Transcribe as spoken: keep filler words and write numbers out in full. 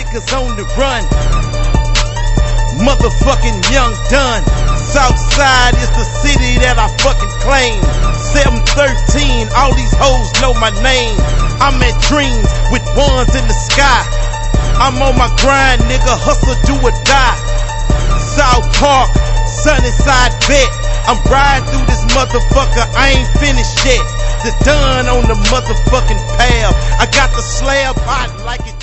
niggas on the run. Motherfucking Young Dunn. Southside is the city that I fucking claim. seven thirteen, all these hoes know my name. I'm at dreams with ones in the sky. I'm on my grind, nigga, hustle, do or die. South Park, Sunnyside vet. I'm riding through this motherfucker, I ain't finished yet. The done on the motherfucking path. I got the slab hot like it